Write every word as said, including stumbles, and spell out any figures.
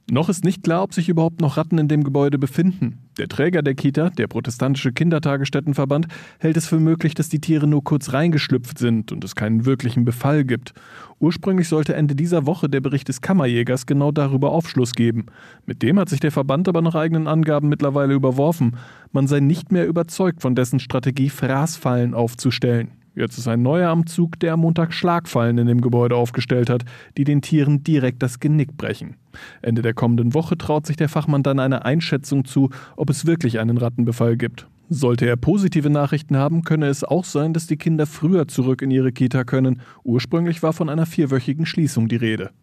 Noch ist nicht klar, ob sich überhaupt noch Ratten in dem Gebäude befinden. Der Träger der Kita, der protestantische Kindertagesstättenverband, hält es für möglich, dass die Tiere nur kurz reingeschlüpft sind und es keinen wirklichen Befall gibt. Ursprünglich sollte Ende dieser Woche der Bericht des Kammerjägers genau darüber Aufschluss geben. Mit dem hat sich der Verband aber nach eigenen Angaben mittlerweile überworfen. Man sei nicht mehr überzeugt von dessen Strategie, Fraßfallen aufzustellen. Jetzt ist ein neuer am Zug, der am Montag Schlagfallen in dem Gebäude aufgestellt hat, die den Tieren direkt das Genick brechen. Ende der kommenden Woche traut sich der Fachmann dann eine Einschätzung zu, ob es wirklich einen Rattenbefall gibt. Sollte er positive Nachrichten haben, könne es auch sein, dass die Kinder früher zurück in ihre Kita können. Ursprünglich war von einer vierwöchigen Schließung die Rede.